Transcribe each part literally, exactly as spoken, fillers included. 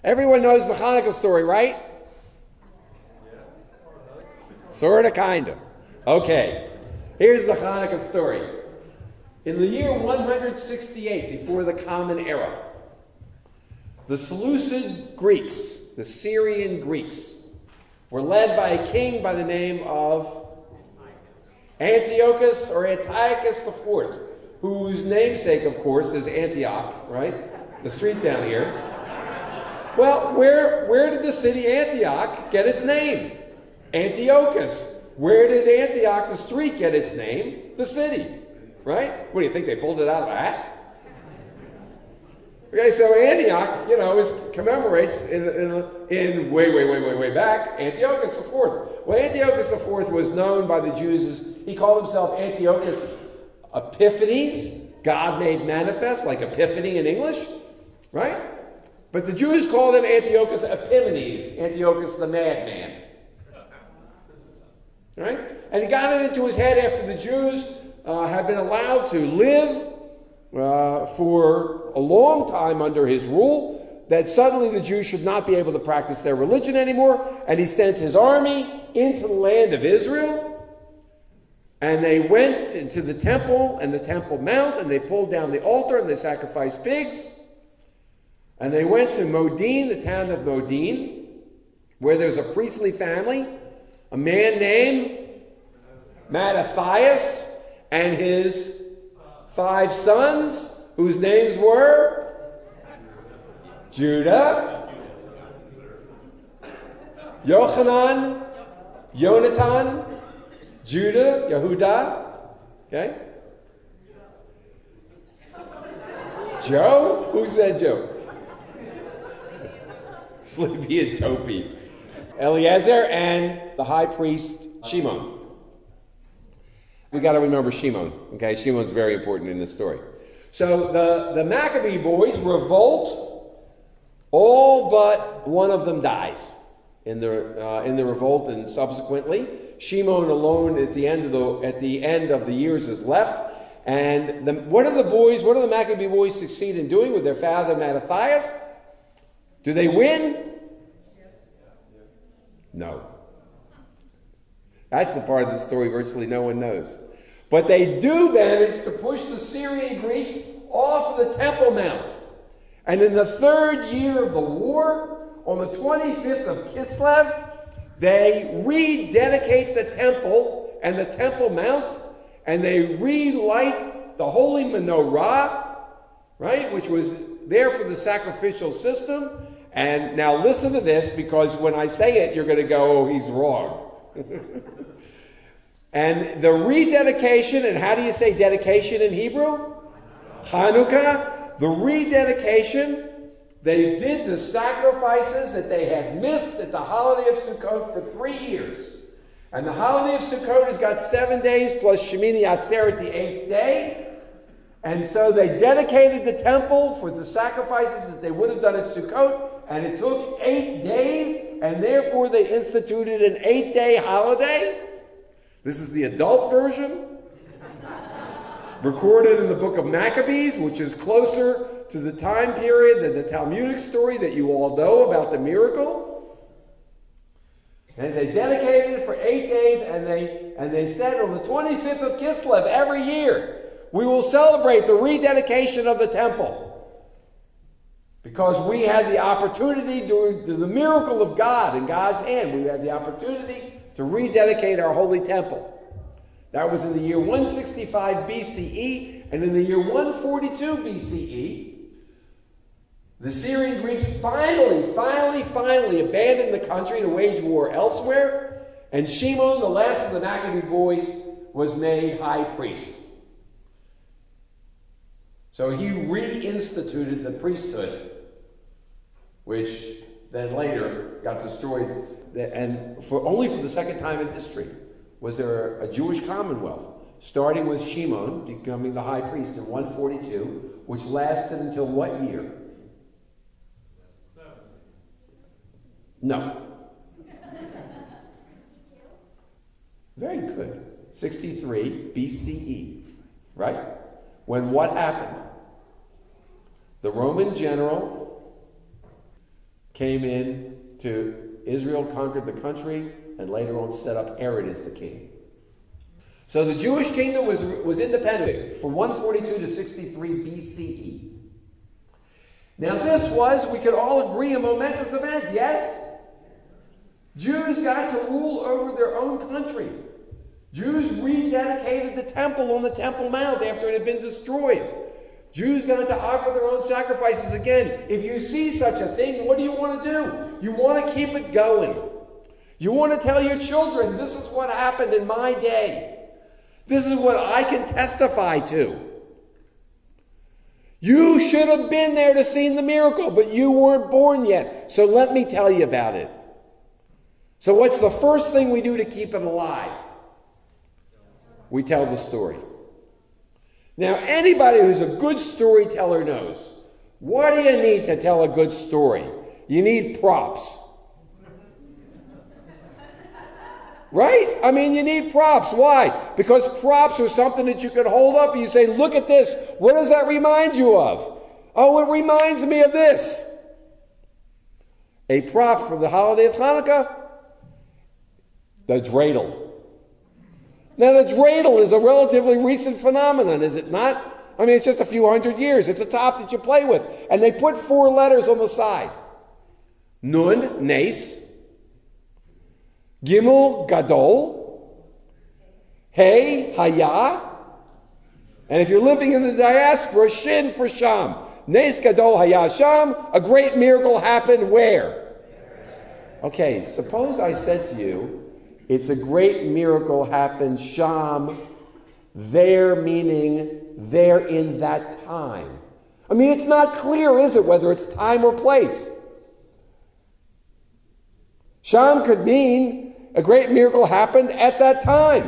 Everyone knows the Hanukkah story, right? Sort of, kind of. Okay, here's the Hanukkah story. In the year one hundred sixty-eight, before the Common Era, the Seleucid Greeks, the Syrian Greeks, were led by a king by the name of Antiochus or Antiochus the Fourth, whose namesake, of course, is Antioch, right? The street down here. Well, where, where did the city Antioch get its name? Antiochus. Where did Antioch, the street, get its name? The city, right? What do you think, they pulled it out of a hat? Okay, so Antioch, you know, is, commemorates in, in, in way, way, way, way, way back, Antiochus the Fourth. Well, Antiochus the Fourth was known by the Jews as, he called himself Antiochus Epiphanes, God made manifest, like Epiphany in English, right? But the Jews called him Antiochus Epimanes, Antiochus the madman. Right? And he got it into his head after the Jews uh, had been allowed to live uh, for a long time under his rule, that suddenly the Jews should not be able to practice their religion anymore, and he sent his army into the land of Israel, and they went into the temple and the Temple Mount, and they pulled down the altar, and they sacrificed pigs, and they went to Modin, the town of Modin, where there's a priestly family, a man named Mattathias, and his five sons, whose names were Judah, Yochanan, Yonatan, Judah, Yehuda, okay? Joe? Who said Joe? Sleepy and Topi. Eliezer and the high priest Shimon. We got to remember Shimon, okay? Shimon's very important in this story. So the, the Maccabee boys revolt, all but one of them dies in the uh, in the revolt, and subsequently Shimon alone at the end of the at the end of the years is left. And the, what do the boys, what do the Maccabee boys succeed in doing with their father Mattathias? Do they win? No. That's the part of the story virtually no one knows. But they do manage to push the Syrian Greeks off the Temple Mount. And in the third year of the war, on the twenty-fifth of Kislev, they rededicate the temple and the Temple Mount, and they relight the holy menorah, right, which was there for the sacrificial system. And now listen to this, because when I say it, you're going to go, oh, he's wrong. And the rededication, and how do you say dedication in Hebrew? Hanukkah. The rededication, they did the sacrifices that they had missed at the holiday of Sukkot for three years. And the holiday of Sukkot has got seven days plus Shemini Atzeret, the eighth day. And so they dedicated the temple for the sacrifices that they would have done at Sukkot, and it took eight days, and therefore they instituted an eight-day holiday. This is the adult version, recorded in the book of Maccabees, which is closer to the time period than the Talmudic story that you all know about the miracle. And they dedicated it for eight days, and they, and they said on the twenty-fifth of Kislev every year, we will celebrate the rededication of the temple. Because we had the opportunity, to do the miracle of God in God's hand, we had the opportunity to rededicate our holy temple. That was in the year one sixty-five B C E, and in the year one forty-two B C E, the Syrian Greeks finally, finally, finally abandoned the country to wage war elsewhere, and Shimon, the last of the Maccabee boys, was made high priest. So he reinstituted the priesthood, which then later got destroyed. And for only for the second time in history was there a Jewish commonwealth, starting with Shimon becoming the high priest in one forty-two, which lasted until what year? No. Very good. sixty-three B C E, right? When what happened? The Roman general came in to Israel, conquered the country, and later on set up Herod as the king. So the Jewish kingdom was, was independent from one forty-two to sixty-three B C E. Now this was, we could all agree, a momentous event, yes? Jews got to rule over their own country. Jews rededicated the temple on the Temple Mount after it had been destroyed. Jews got to offer their own sacrifices again. If you see such a thing, what do you want to do? You want to keep it going. You want to tell your children, this is what happened in my day. This is what I can testify to. You should have been there to see the miracle, but you weren't born yet. So let me tell you about it. So what's the first thing we do to keep it alive? We tell the story. Now, anybody who's a good storyteller knows, what do you need to tell a good story? You need props. Right? I mean, you need props. Why? Because props are something that you can hold up and you say, look at this. What does that remind you of? Oh, it reminds me of this. A prop for the holiday of Hanukkah? The dreidel. Now, the dreidel is a relatively recent phenomenon, is it not? I mean, it's just a few hundred years. It's a top that you play with. And they put four letters on the side. Nun, Nes. Gimel, Gadol. Hey, Haya. And if you're living in the diaspora, Shin for Sham. Nes, Gadol, Haya, Sham. A great miracle happened where? Okay, suppose I said to you, it's a great miracle happened, Sham, there meaning there in that time. I mean, it's not clear, is it, whether it's time or place. Sham could mean a great miracle happened at that time.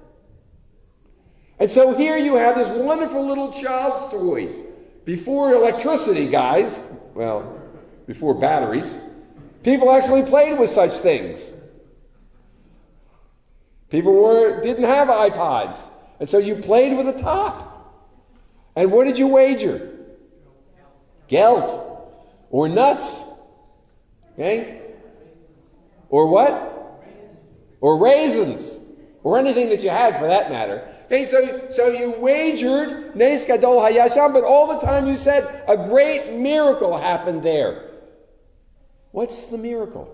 And so here you have this wonderful little child's toy. Before electricity, guys, well, before batteries, people actually played with such things. People were, didn't have iPods. And so you played with a top. And what did you wager? Gelt. Or nuts. Okay? Or what? Or raisins. Or anything that you had for that matter. Okay, so, so you wagered Nes Gadol Hayasham, but all the time you said a great miracle happened there. What's the miracle?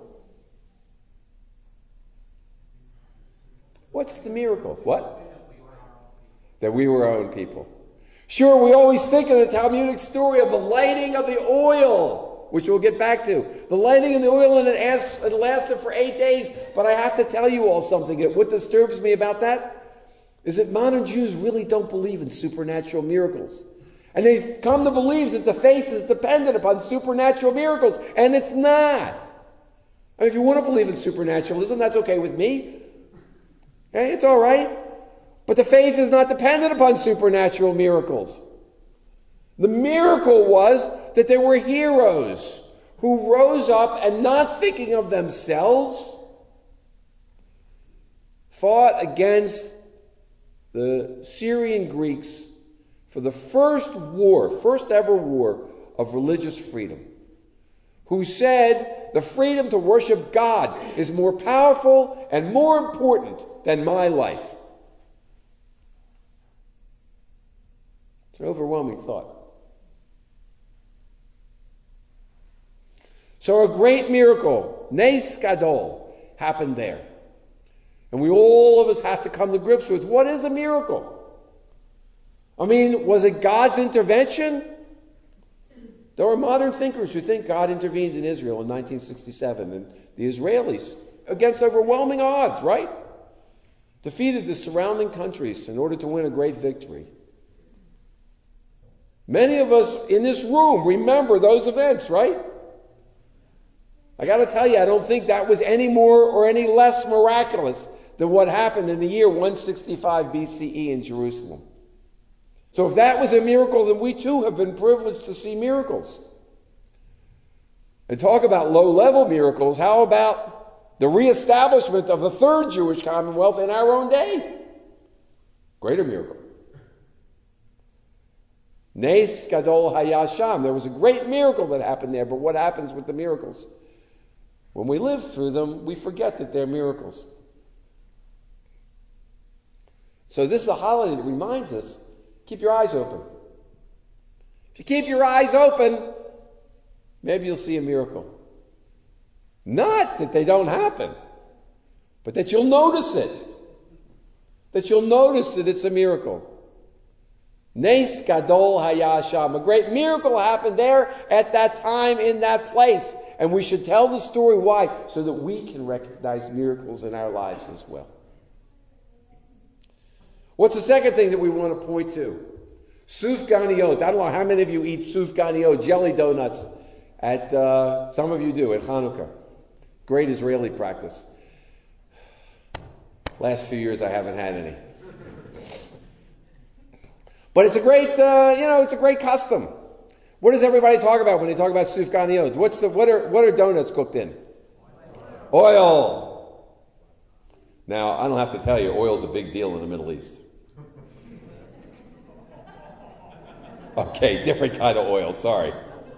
What's the miracle? What? That we were our own people. Sure, we always think of the Talmudic story of the lighting of the oil, which we'll get back to. The lighting of the oil, and it, asks, it lasted for eight days. But I have to tell you all something. What disturbs me about that is that modern Jews really don't believe in supernatural miracles. And they've come to believe that the faith is dependent upon supernatural miracles. And it's not. I mean, if you want to believe in supernaturalism, that's okay with me. Okay, it's all right. But the faith is not dependent upon supernatural miracles. The miracle was that there were heroes who rose up and, not thinking of themselves, fought against the Syrian Greeks for the first war, first ever war of religious freedom, who said the freedom to worship God is more powerful and more important than my life. It's an overwhelming thought. So a great miracle, Nes Gadol, happened there. And we all of us have to come to grips with, what is a miracle? I mean, was it God's intervention? There are modern thinkers who think God intervened in Israel in nineteen sixty-seven, and the Israelis, against overwhelming odds, right? Defeated the surrounding countries in order to win a great victory. Many of us in this room remember those events, right? I got to tell you, I don't think that was any more or any less miraculous than what happened in the year one sixty-five B C E in Jerusalem. So if that was a miracle, then we too have been privileged to see miracles. And talk about low-level miracles, how about the reestablishment of the third Jewish Commonwealth in our own day? Greater miracle. Nes Gadol Hayasham. There was a great miracle that happened there, but what happens with the miracles? When we live through them, we forget that they're miracles. So this is a holiday that reminds us, keep your eyes open. If you keep your eyes open, maybe you'll see a miracle. Not that they don't happen, but that you'll notice it. That you'll notice that it's a miracle. Nes Gadol Hayasham. A great miracle happened there at that time in that place. And we should tell the story. Why? So that we can recognize miracles in our lives as well. What's the second thing that we want to point to? Suf Ganiot. I don't know how many of you eat Suf Ganiot, jelly donuts, at, uh, some of you do, at Hanukkah. Great Israeli practice. Last few years I haven't had any. But it's a great, uh, you know, it's a great custom. What does everybody talk about when they talk about Suf Ganiot? What's the, what are, what are donuts cooked in? Oil. Now, I don't have to tell you, oil's a big deal in the Middle East. Okay, different kind of oil, sorry.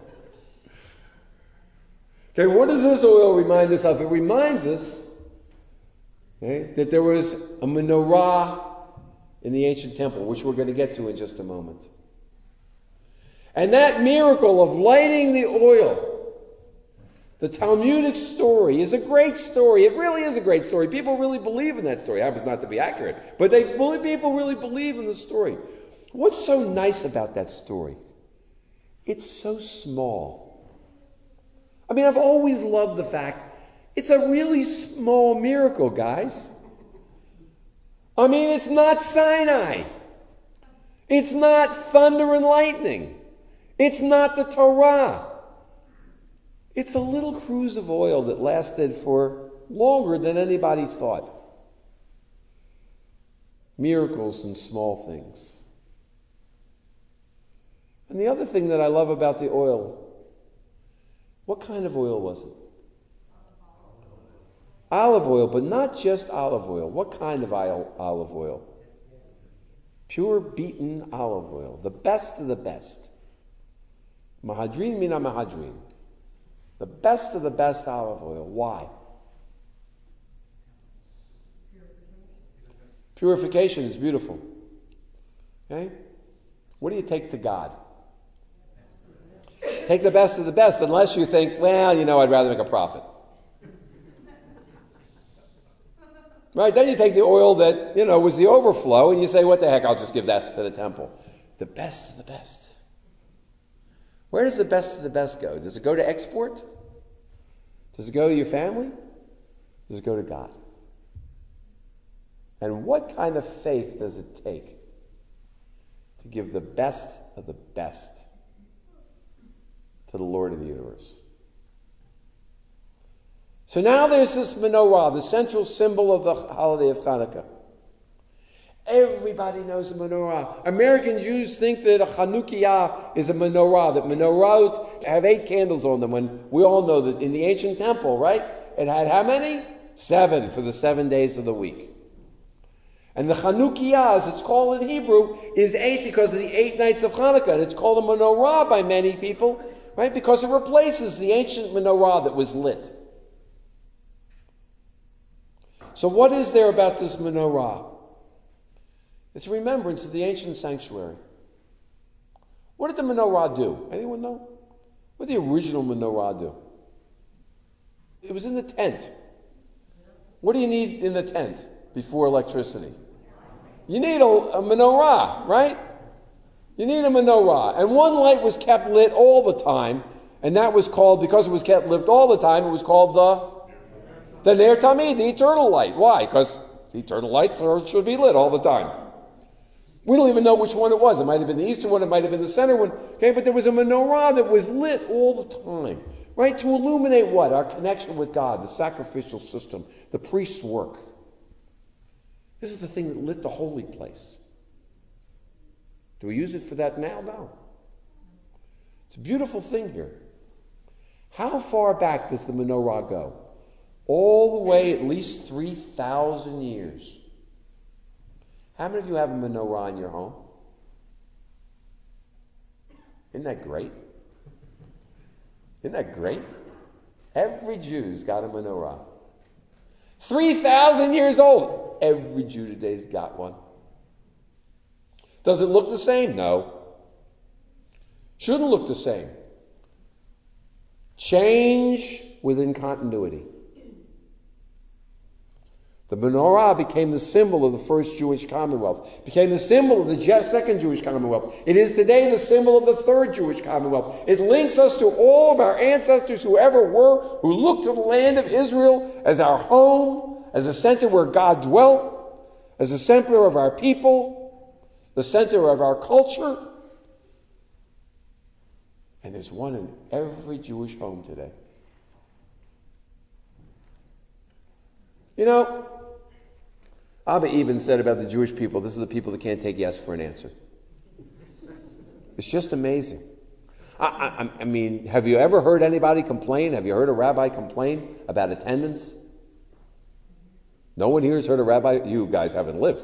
Okay, what does this oil remind us of? It reminds us, okay, that there was a menorah in the ancient temple, which we're going to get to in just a moment. And that miracle of lighting the oil, the Talmudic story, is a great story. It really is a great story. People really believe in that story. It happens not to be accurate, but they people really believe in the story. What's so nice about that story? It's so small. I mean, I've always loved the fact it's a really small miracle, guys. I mean, it's not Sinai. It's not thunder and lightning. It's not the Torah. It's a little cruse of oil that lasted for longer than anybody thought. Miracles and small things. And the other thing that I love about the oil, what kind of oil was it? Olive oil, but not just olive oil. What kind of olive oil? Pure beaten olive oil. The best of the best. Mahadrin mina mahadrin. The best of the best olive oil. Why? Purification is beautiful. Okay? What do you take to God? Take the best of the best, unless you think, well, you know, I'd rather make a profit. Right? Then you take the oil that, you know, was the overflow, and you say, what the heck, I'll just give that to the temple. The best of the best. Where does the best of the best go? Does it go to export? Does it go to your family? Does it go to God? And what kind of faith does it take to give the best of the best to the Lord of the universe? So now there's this menorah, the central symbol of the holiday of Hanukkah. Everybody knows a menorah. American Jews think that a Chanukiah is a menorah, that menorahot have eight candles on them, when we all know that in the ancient temple, right, it had how many? Seven for the seven days of the week. And the Chanukiah, as it's called in Hebrew, is eight because of the eight nights of Hanukkah. And it's called a menorah by many people, right, because it replaces the ancient menorah that was lit. So what is there about this menorah? It's a remembrance of the ancient sanctuary. What did the menorah do? Anyone know? What did the original menorah do? It was in the tent. What do you need in the tent before electricity? You need a, a menorah, right? You need a menorah. And one light was kept lit all the time, and that was called, because it was kept lit all the time, it was called the The Ner Tamid, the eternal light. Why? Because the eternal lights are, should be lit all the time. We don't even know which one it was. It might have been the eastern one, it might have been the center one. Okay, but there was a menorah that was lit all the time. Right? To illuminate what? Our connection with God, the sacrificial system, the priest's work. This is the thing that lit the holy place. Do we use it for that now? No. It's a beautiful thing here. How far back does the menorah go? All the way at least three thousand years. How many of you have a menorah in your home? Isn't that great? Isn't that great? Every Jew's got a menorah. three thousand years old. Every Jew today's got one. Does it look the same? No. Shouldn't look the same. Change within continuity. The menorah became the symbol of the first Jewish commonwealth, became the symbol of the second Jewish commonwealth. It is today the symbol of the third Jewish commonwealth. It links us to all of our ancestors who ever were, who looked to the land of Israel as our home, as a center where God dwelt, as the center of our people, the center of our culture. And there's one in every Jewish home today. You know, Abba Eben said about the Jewish people, this is the people that can't take yes for an answer. It's just amazing. I, I, I mean, have you ever heard anybody complain? Have you heard a rabbi complain about attendance? No one here has heard a rabbi. You guys haven't lived.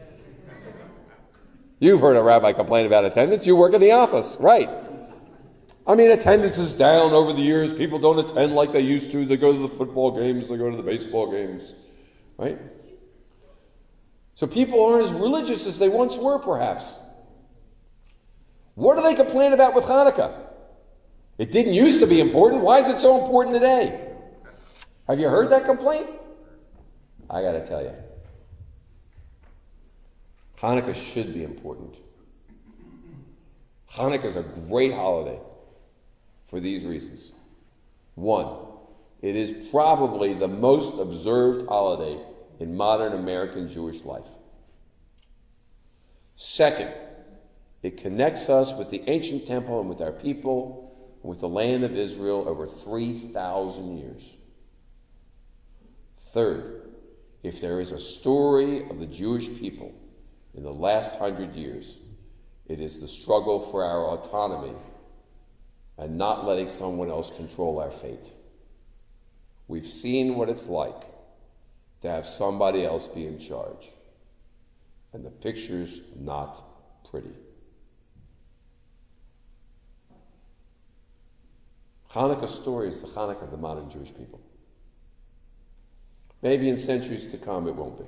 You've heard a rabbi complain about attendance. You work in the office, right? I mean, attendance is down over the years. People don't attend like they used to. They go to the football games. They go to the baseball games, right? So people aren't as religious as they once were, perhaps. What do they complain about with Hanukkah? It didn't used to be important. Why is it so important today? Have you heard that complaint? I got to tell you. Hanukkah should be important. Hanukkah is a great holiday for these reasons. One, it is probably the most observed holiday in modern American Jewish life. Second, it connects us with the ancient temple and with our people, and with the land of Israel over three thousand years. Third, if there is a story of the Jewish people in the last hundred years, it is the struggle for our autonomy and not letting someone else control our fate. We've seen what it's like to have somebody else be in charge. And the picture's not pretty. Hanukkah's story is the Hanukkah of the modern Jewish people. Maybe in centuries to come it won't be.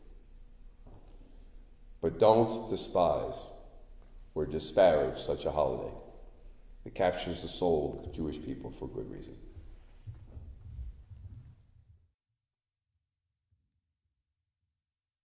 But don't despise or disparage such a holiday. It captures the soul of the Jewish people for good reason.